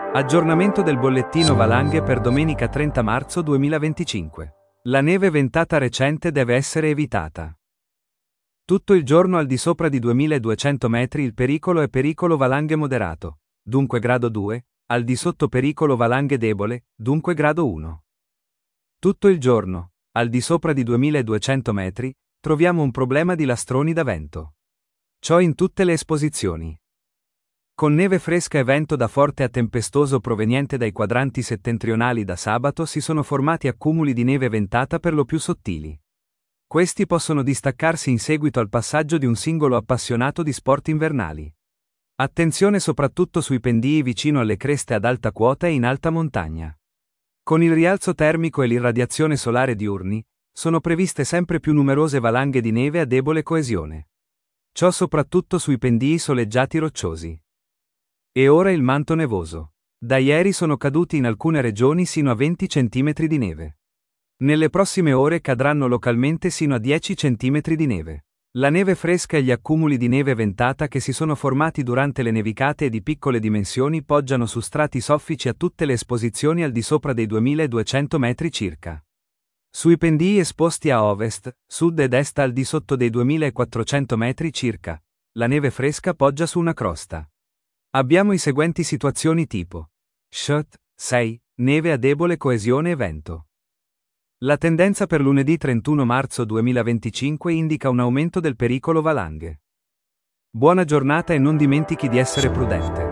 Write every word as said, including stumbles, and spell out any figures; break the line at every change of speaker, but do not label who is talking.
Aggiornamento del bollettino valanghe per domenica trenta marzo duemilaventicinque. La neve ventata recente deve essere evitata. Tutto il giorno al di sopra di duemiladuecento metri il pericolo è pericolo valanghe moderato, dunque grado due, al di sotto pericolo valanghe debole, dunque grado uno. Tutto il giorno, al di sopra di duemiladuecento metri, troviamo un problema di lastroni da vento. Ciò in tutte le esposizioni. Con neve fresca e vento da forte a tempestoso proveniente dai quadranti settentrionali da sabato si sono formati accumuli di neve ventata per lo più sottili. Questi possono distaccarsi in seguito al passaggio di un singolo appassionato di sport invernali. Attenzione soprattutto sui pendii vicino alle creste ad alta quota e in alta montagna. Con il rialzo termico e l'irradiazione solare diurni, sono previste sempre più numerose valanghe di neve a debole coesione. Ciò soprattutto sui pendii soleggiati rocciosi. E ora il manto nevoso. Da ieri sono caduti in alcune regioni sino a venti centimetri di neve. Nelle prossime ore cadranno localmente sino a dieci centimetri di neve. La neve fresca e gli accumuli di neve ventata che si sono formati durante le nevicate e di piccole dimensioni poggiano su strati soffici a tutte le esposizioni al di sopra dei duemiladuecento metri circa. Sui pendii esposti a ovest, sud ed est al di sotto dei duemilaquattrocento metri circa, la neve fresca poggia su una crosta. Abbiamo i seguenti situazioni tipo. Shut, sei, neve a debole coesione e vento. La tendenza per lunedì trentuno marzo duemilaventicinque indica un aumento del pericolo valanghe. Buona giornata e non dimentichi di essere prudente.